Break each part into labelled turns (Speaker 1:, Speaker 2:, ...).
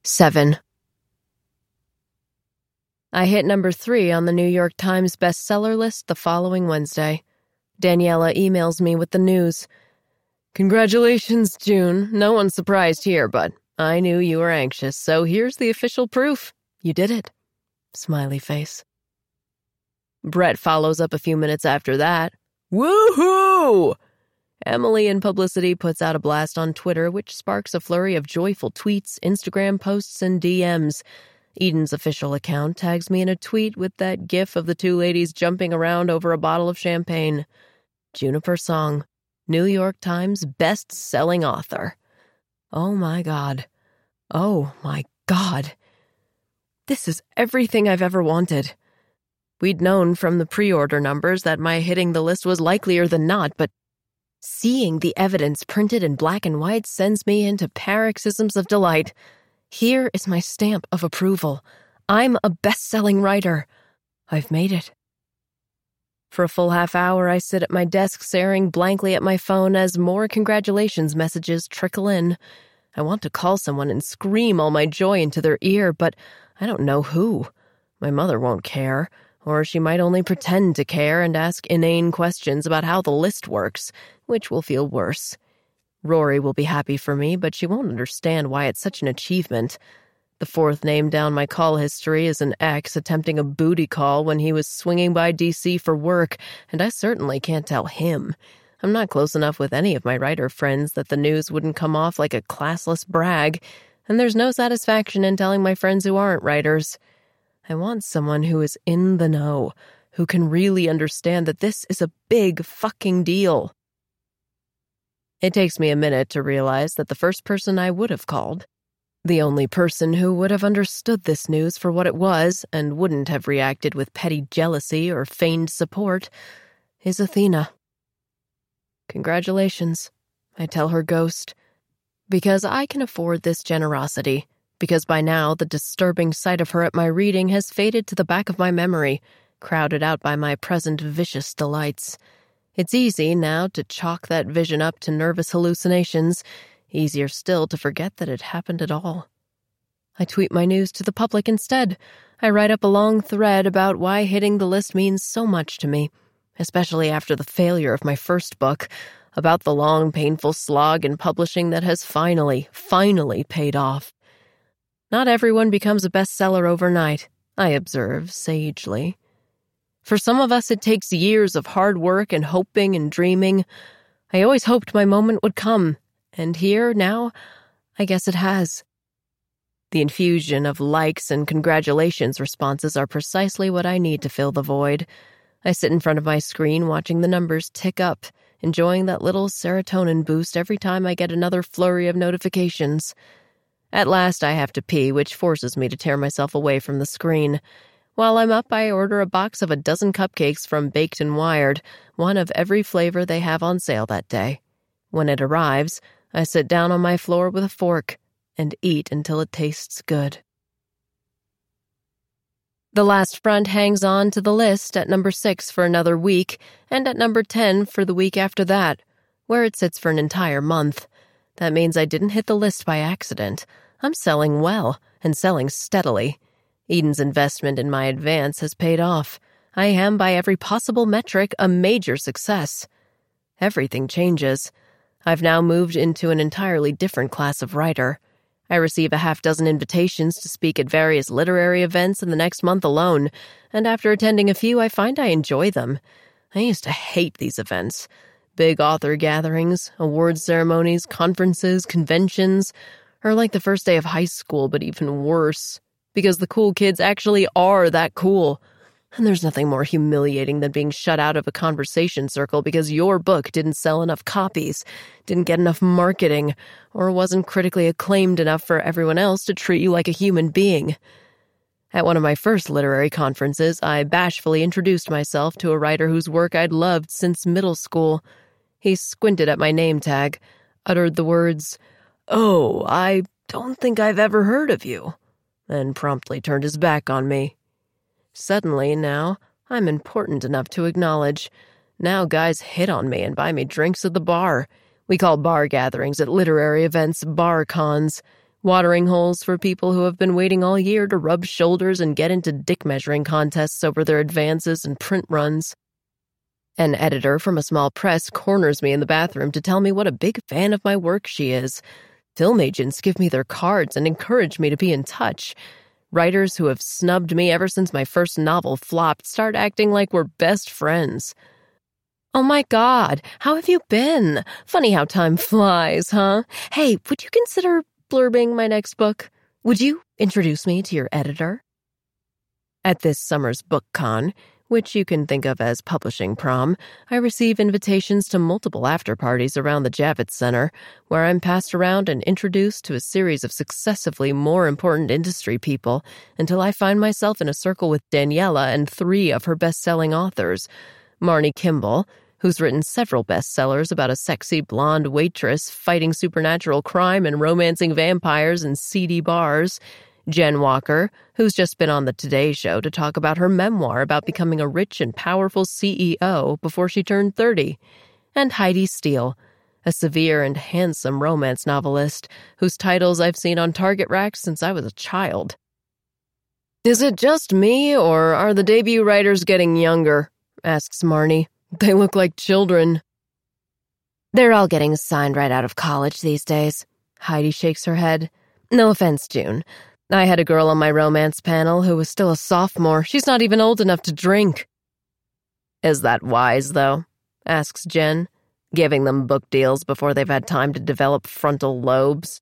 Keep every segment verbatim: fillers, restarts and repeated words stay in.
Speaker 1: Seven. I hit number three on the New York Times bestseller list the following Wednesday. Daniela emails me with the news. Congratulations, June. No one's surprised here, but I knew you were anxious, so here's the official proof. You did it. Smiley face. Brett follows up a few minutes after that. Woohoo! Emily in Publicity puts out a blast on Twitter, which sparks a flurry of joyful tweets, Instagram posts, and D Ms. Eden's official account tags me in a tweet with that gif of the two ladies jumping around over a bottle of champagne. Juniper Song, New York Times best-selling author. Oh my God. Oh my God. This is everything I've ever wanted. We'd known from the pre-order numbers that my hitting the list was likelier than not, but seeing the evidence printed in black and white sends me into paroxysms of delight. Here is my stamp of approval. I'm a best-selling writer. I've made it. For a full half hour, I sit at my desk staring blankly at my phone as more congratulations messages trickle in. I want to call someone and scream all my joy into their ear, but I don't know who. My mother won't care, or she might only pretend to care and ask inane questions about how the list works, which will feel worse. Rory will be happy for me, but she won't understand why it's such an achievement. The fourth name down my call history is an ex attempting a booty call when he was swinging by D C for work, and I certainly can't tell him. I'm not close enough with any of my writer friends that the news wouldn't come off like a classless brag, and there's no satisfaction in telling my friends who aren't writers. I want someone who is in the know, who can really understand that this is a big fucking deal. It takes me a minute to realize that the first person I would have called, the only person who would have understood this news for what it was and wouldn't have reacted with petty jealousy or feigned support, is Athena. Congratulations, I tell her ghost, because I can afford this generosity, because by now the disturbing sight of her at my reading has faded to the back of my memory, crowded out by my present vicious delights. It's easy now to chalk that vision up to nervous hallucinations, easier still to forget that it happened at all. I tweet my news to the public instead. I write up a long thread about why hitting the list means so much to me, especially after the failure of my first book, about the long, painful slog in publishing that has finally, finally paid off. Not everyone becomes a bestseller overnight, I observe sagely. For some of us, it takes years of hard work and hoping and dreaming. I always hoped my moment would come, and here, now, I guess it has. The infusion of likes and congratulations responses are precisely what I need to fill the void. I sit in front of my screen watching the numbers tick up, enjoying that little serotonin boost every time I get another flurry of notifications. At last I have to pee, which forces me to tear myself away from the screen. While I'm up, I order a box of a dozen cupcakes from Baked and Wired, one of every flavor they have on sale that day. When it arrives, I sit down on my floor with a fork and eat until it tastes good. The Last Front hangs on to the list at number six for another week, and at number ten for the week after that, where it sits for an entire month. That means I didn't hit the list by accident. I'm selling well, and selling steadily. Eden's investment in my advance has paid off. I am, by every possible metric, a major success. Everything changes. I've now moved into an entirely different class of writer. I receive a half dozen invitations to speak at various literary events in the next month alone, and after attending a few, I find I enjoy them. I used to hate these events. Big author gatherings, awards ceremonies, conferences, conventions, are like the first day of high school, but even worse, because the cool kids actually are that cool. And there's nothing more humiliating than being shut out of a conversation circle because your book didn't sell enough copies, didn't get enough marketing, or wasn't critically acclaimed enough for everyone else to treat you like a human being. At one of my first literary conferences, I bashfully introduced myself to a writer whose work I'd loved since middle school. He squinted at my name tag, uttered the words, "Oh, I don't think I've ever heard of you," and promptly turned his back on me. Suddenly, now, I'm important enough to acknowledge. Now guys hit on me and buy me drinks at the bar. We call bar gatherings at literary events bar cons. Watering holes for people who have been waiting all year to rub shoulders and get into dick-measuring contests over their advances and print runs. An editor from a small press corners me in the bathroom to tell me what a big fan of my work she is. Film agents give me their cards and encourage me to be in touch. Writers who have snubbed me ever since my first novel flopped start acting like we're best friends. Oh my God, how have you been? Funny how time flies, huh? Hey, would you consider blurbing my next book? Would you introduce me to your editor? At this summer's BookCon, which you can think of as publishing prom, I receive invitations to multiple after-parties around the Javits Center, where I'm passed around and introduced to a series of successively more important industry people until I find myself in a circle with Daniela and three of her best-selling authors, Marnie Kimball, who's written several bestsellers about a sexy blonde waitress fighting supernatural crime and romancing vampires in seedy bars, Jen Walker, who's just been on the Today Show to talk about her memoir about becoming a rich and powerful C E O before she turned thirty, and Heidi Steele, a severe and handsome romance novelist whose titles I've seen on Target racks since I was a child. Is it just me, or are the debut writers getting younger? Asks Marnie. They look like children. They're all getting signed right out of college these days. Heidi shakes her head. No offense, June. I had a girl on my romance panel who was still a sophomore. She's not even old enough to drink. Is that wise, though? Asks Jen, giving them book deals before they've had time to develop frontal lobes.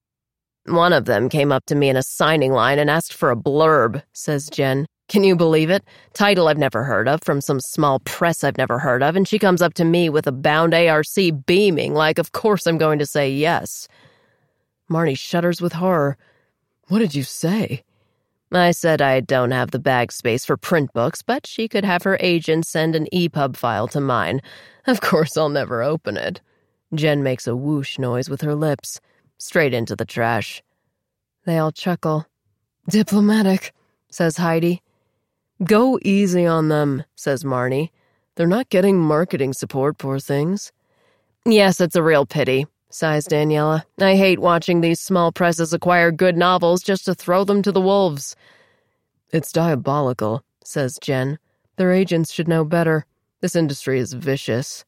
Speaker 1: One of them came up to me in a signing line and asked for a blurb, says Jen. Can you believe it? Title I've never heard of from some small press I've never heard of, and she comes up to me with a bound A R C beaming like, of course I'm going to say yes. Marnie shudders with horror. What did you say? I said I don't have the bag space for print books, but she could have her agent send an E P U B file to mine. Of course I'll never open it. Jen makes a whoosh noise with her lips. Straight into the trash. They all chuckle. Diplomatic, says Heidi. Go easy on them, says Marnie. They're not getting marketing support, poor things. Yes, it's a real pity, sighs Daniela. I hate watching these small presses acquire good novels just to throw them to the wolves. It's diabolical, says Jen. Their agents should know better. This industry is vicious.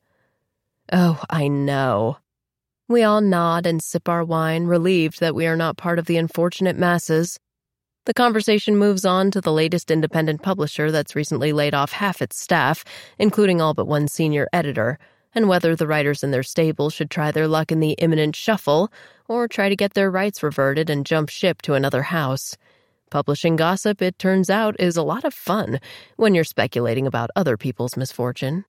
Speaker 1: Oh, I know. We all nod and sip our wine, relieved that we are not part of the unfortunate masses. The conversation moves on to the latest independent publisher that's recently laid off half its staff, including all but one senior editor, and whether the writers in their stable should try their luck in the imminent shuffle or try to get their rights reverted and jump ship to another house. Publishing gossip, it turns out, is a lot of fun when you're speculating about other people's misfortune.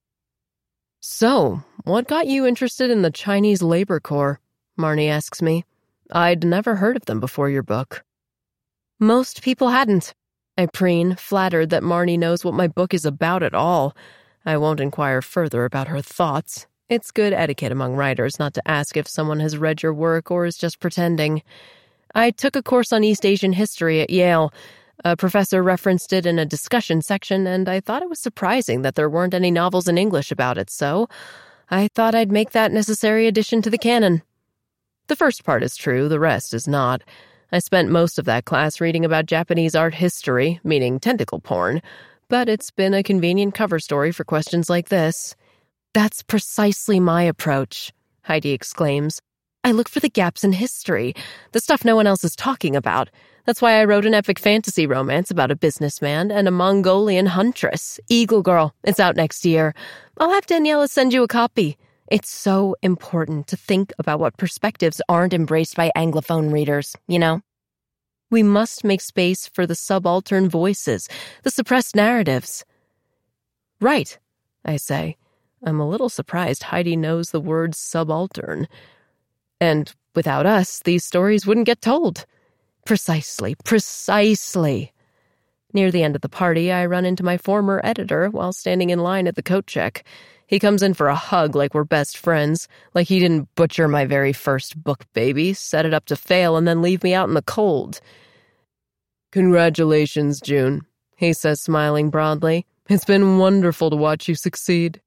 Speaker 1: So, what got you interested in the Chinese Labor Corps? Marnie asks me. I'd never heard of them before your book. Most people hadn't. I preen, flattered that Marnie knows what my book is about at all. I won't inquire further about her thoughts. It's good etiquette among writers not to ask if someone has read your work or is just pretending. I took a course on East Asian history at Yale. A professor referenced it in a discussion section, and I thought it was surprising that there weren't any novels in English about it, so I thought I'd make that necessary addition to the canon. The first part is true, the rest is not. I spent most of that class reading about Japanese art history, meaning tentacle porn, but it's been a convenient cover story for questions like this. That's precisely my approach, Heidi exclaims. I look for the gaps in history, the stuff no one else is talking about. That's why I wrote an epic fantasy romance about a businessman and a Mongolian huntress, Eagle Girl. It's out next year. I'll have Daniela send you a copy. It's so important to think about what perspectives aren't embraced by Anglophone readers, you know? We must make space for the subaltern voices, the suppressed narratives. Right, I say. I'm a little surprised Heidi knows the word subaltern. And without us, these stories wouldn't get told. Precisely, precisely. Near the end of the party, I run into my former editor while standing in line at the coat check. He comes in for a hug like we're best friends, like he didn't butcher my very first book baby, set it up to fail, and then leave me out in the cold. Congratulations, June, he says, smiling broadly. It's been wonderful to watch you succeed.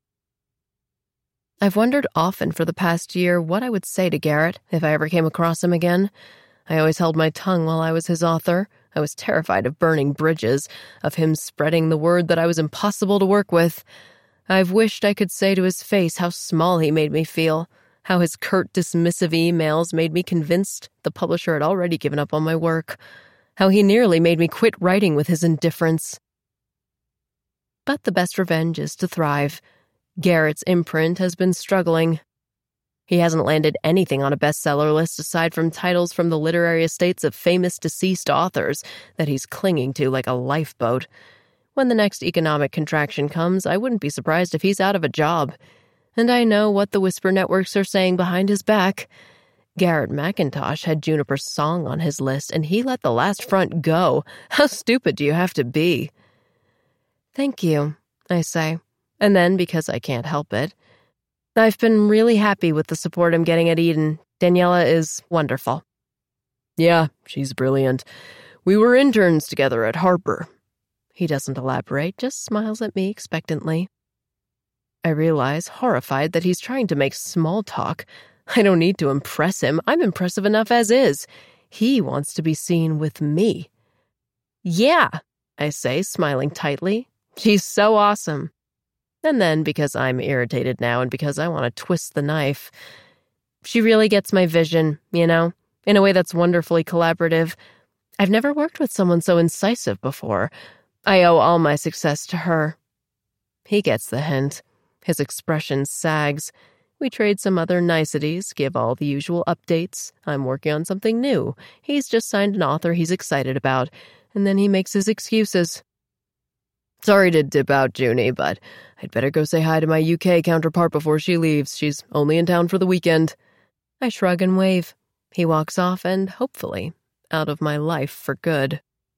Speaker 1: I've wondered often for the past year what I would say to Garrett if I ever came across him again. I always held my tongue while I was his author. I was terrified of burning bridges, of him spreading the word that I was impossible to work with. I've wished I could say to his face how small he made me feel, how his curt, dismissive emails made me convinced the publisher had already given up on my work, how he nearly made me quit writing with his indifference. But the best revenge is to thrive. Garrett's imprint has been struggling. He hasn't landed anything on a bestseller list aside from titles from the literary estates of famous deceased authors that he's clinging to like a lifeboat. When the next economic contraction comes, I wouldn't be surprised if he's out of a job. And I know what the whisper networks are saying behind his back. Garrett McIntosh had Juniper's Song on his list, and he let The Last Front go. How stupid do you have to be? Thank you, I say. And then, because I can't help it, I've been really happy with the support I'm getting at Eden. Daniela is wonderful. Yeah, she's brilliant. We were interns together at Harper. He doesn't elaborate, just smiles at me expectantly. I realize, horrified, that he's trying to make small talk. I don't need to impress him. I'm impressive enough as is. He wants to be seen with me. Yeah, I say, smiling tightly. She's so awesome. And then, because I'm irritated now and because I want to twist the knife, she really gets my vision, you know, in a way that's wonderfully collaborative. I've never worked with someone so incisive before. I owe all my success to her. He gets the hint. His expression sags. We trade some other niceties, give all the usual updates. I'm working on something new. He's just signed an author he's excited about, and then he makes his excuses. Sorry to dip out, Junie, but I'd better go say hi to my U K counterpart before she leaves. She's only in town for the weekend. I shrug and wave. He walks off and, hopefully, out of my life for good.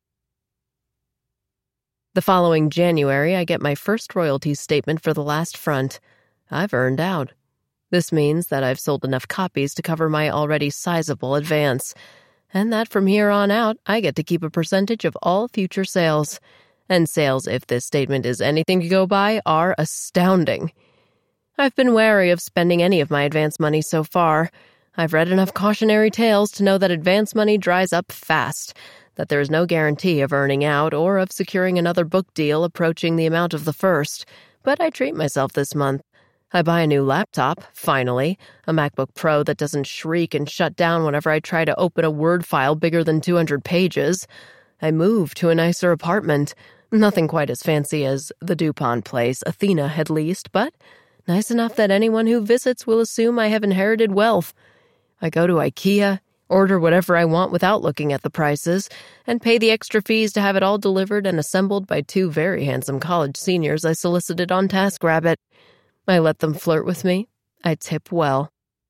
Speaker 1: The following January, I get my first royalties statement for The Last Front. I've earned out. This means that I've sold enough copies to cover my already sizable advance, and that from here on out, I get to keep a percentage of all future sales. And sales, if this statement is anything to go by, are astounding. I've been wary of spending any of my advance money so far. I've read enough cautionary tales to know that advance money dries up fast, that there is no guarantee of earning out or of securing another book deal approaching the amount of the first. But I treat myself this month. I buy a new laptop, finally, a MacBook Pro that doesn't shriek and shut down whenever I try to open a Word file bigger than two hundred pages. I move to a nicer apartment. Nothing quite as fancy as the DuPont place Athena had leased, but nice enough that anyone who visits will assume I have inherited wealth. I go to IKEA, order whatever I want without looking at the prices, and pay the extra fees to have it all delivered and assembled by two very handsome college seniors I solicited on TaskRabbit. I let them flirt with me. I tip well.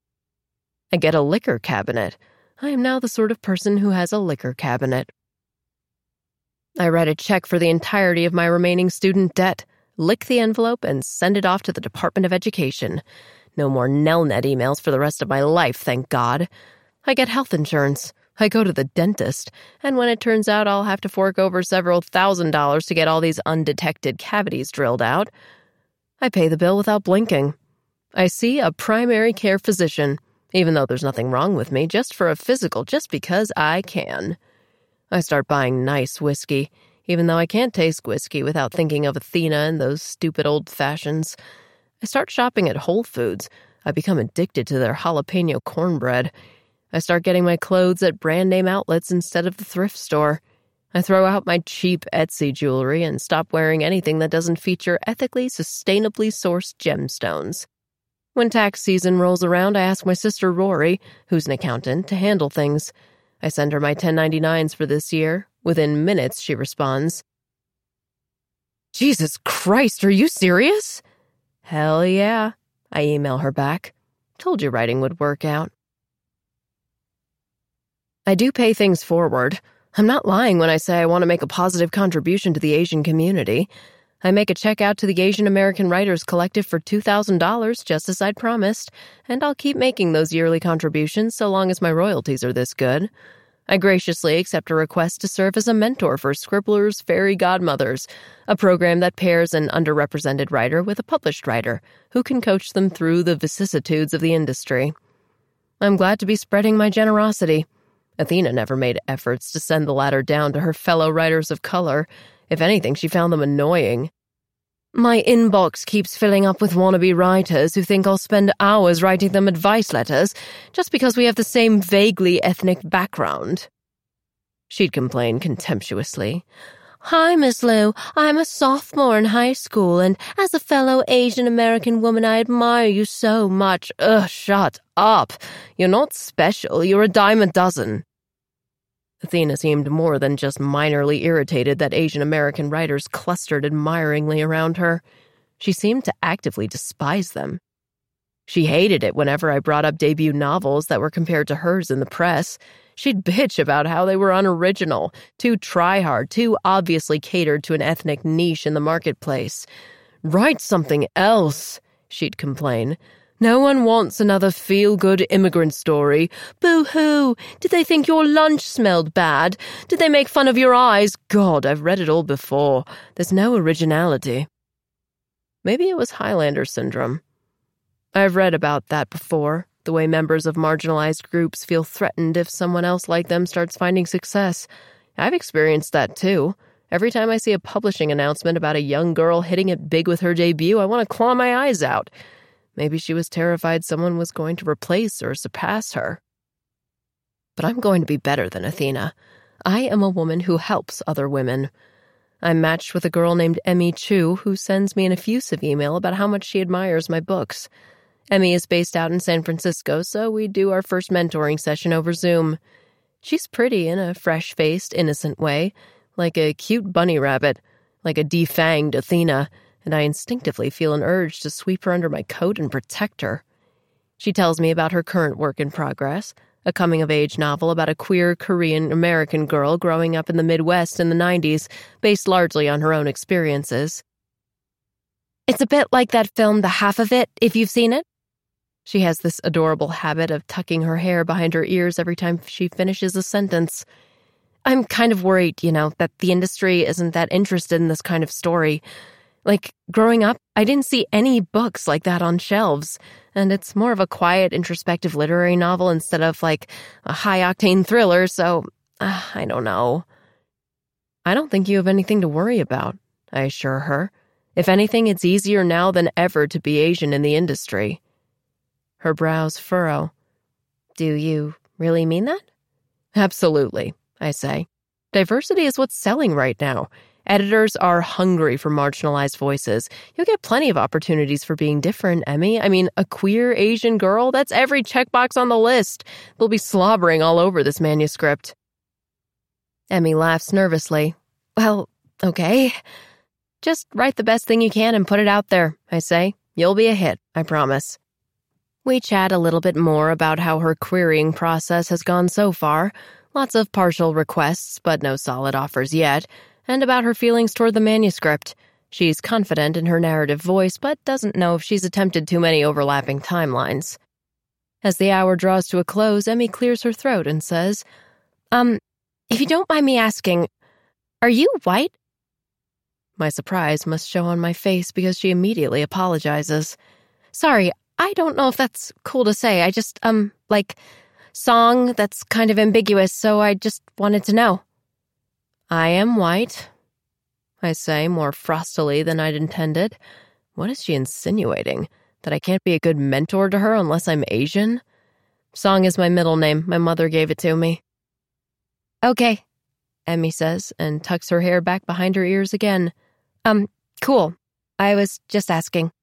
Speaker 1: I get a liquor cabinet. I am now the sort of person who has a liquor cabinet. I write a check for the entirety of my remaining student debt, lick the envelope, and send it off to the Department of Education. No more Nelnet emails for the rest of my life, thank God. I get health insurance. I go to the dentist, and when it turns out I'll have to fork over several thousand dollars to get all these undetected cavities drilled out, I pay the bill without blinking. I see a primary care physician, even though there's nothing wrong with me, just for a physical, just because I can. I start buying nice whiskey, even though I can't taste whiskey without thinking of Athena and those stupid old fashions. I start shopping at Whole Foods. I become addicted to their jalapeno cornbread. I start getting my clothes at brand-name outlets instead of the thrift store. I throw out my cheap Etsy jewelry and stop wearing anything that doesn't feature ethically, sustainably sourced gemstones. When tax season rolls around, I ask my sister Rory, who's an accountant, to handle things. I send her my ten ninety-nines for this year. Within minutes, she responds, Jesus Christ, are you serious? Hell yeah, I email her back. Told you writing would work out. I do pay things forward. I'm not lying when I say I want to make a positive contribution to the Asian community. I make a check out to the Asian American Writers Collective for two thousand dollars, just as I'd promised, and I'll keep making those yearly contributions so long as my royalties are this good. I graciously accept a request to serve as a mentor for Scribbler's Fairy Godmothers, a program that pairs an underrepresented writer with a published writer who can coach them through the vicissitudes of the industry. I'm glad to be spreading my generosity. Athena never made efforts to send the latter down to her fellow writers of color. If anything, she found them annoying. My inbox keeps filling up with wannabe writers who think I'll spend hours writing them advice letters just because we have the same vaguely ethnic background. She'd complain contemptuously. Hi, Miss Lou. I'm a sophomore in high school, and as a fellow Asian-American woman, I admire you so much. Ugh, shut up. You're not special. You're a dime a dozen. Athena seemed more than just minorly irritated that Asian-American writers clustered admiringly around her. She seemed to actively despise them. She hated it whenever I brought up debut novels that were compared to hers in the press. She'd bitch about how they were unoriginal, too try-hard, too obviously catered to an ethnic niche in the marketplace. Write something else, she'd complain. No one wants another feel-good immigrant story. Boo-hoo! Did they think your lunch smelled bad? Did they make fun of your eyes? God, I've read it all before. There's no originality. Maybe it was Highlander syndrome. I've read about that before, the way members of marginalized groups feel threatened if someone else like them starts finding success. I've experienced that too. Every time I see a publishing announcement about a young girl hitting it big with her debut, I want to claw my eyes out. Maybe she was terrified someone was going to replace or surpass her. But I'm going to be better than Athena. I am a woman who helps other women. I'm matched with a girl named Emmy Chu who sends me an effusive email about how much she admires my books. Emmy is based out in San Francisco, so we do our first mentoring session over Zoom. She's pretty in a fresh-faced, innocent way, like a cute bunny rabbit, like a defanged Athena, and I instinctively feel an urge to sweep her under my coat and protect her. She tells me about her current work in progress, a coming-of-age novel about a queer Korean-American girl growing up in the Midwest in the nineties, based largely on her own experiences. It's a bit like that film The Half of It, if you've seen it. She has this adorable habit of tucking her hair behind her ears every time she finishes a sentence. I'm kind of worried, you know, that the industry isn't that interested in this kind of story. Like, growing up, I didn't see any books like that on shelves, and it's more of a quiet, introspective literary novel instead of, like, a high-octane thriller, so, uh, I don't know. I don't think you have anything to worry about, I assure her. If anything, it's easier now than ever to be Asian in the industry. Her brows furrow. Do you really mean that? Absolutely, I say. Diversity is what's selling right now. Editors are hungry for marginalized voices. You'll get plenty of opportunities for being different, Emmy. I mean, a queer Asian girl, that's every checkbox on the list. They'll be slobbering all over this manuscript. Emmy laughs nervously. Well, okay. Just write the best thing you can and put it out there, I say. You'll be a hit, I promise. We chat a little bit more about how her querying process has gone so far. Lots of partial requests, but no solid offers yet. And about her feelings toward the manuscript. She's confident in her narrative voice, but doesn't know if she's attempted too many overlapping timelines. As the hour draws to a close, Emmy clears her throat and says, Um, if you don't mind me asking, are you white? My surprise must show on my face because she immediately apologizes. Sorry, I don't know if that's cool to say. I just, um, like, song that's kind of ambiguous, so I just wanted to know. I am white, I say more frostily than I'd intended. What is she insinuating? That I can't be a good mentor to her unless I'm Asian? Song is my middle name. My mother gave it to me. Okay, Emmy says, and tucks her hair back behind her ears again. Um, cool. I was just asking.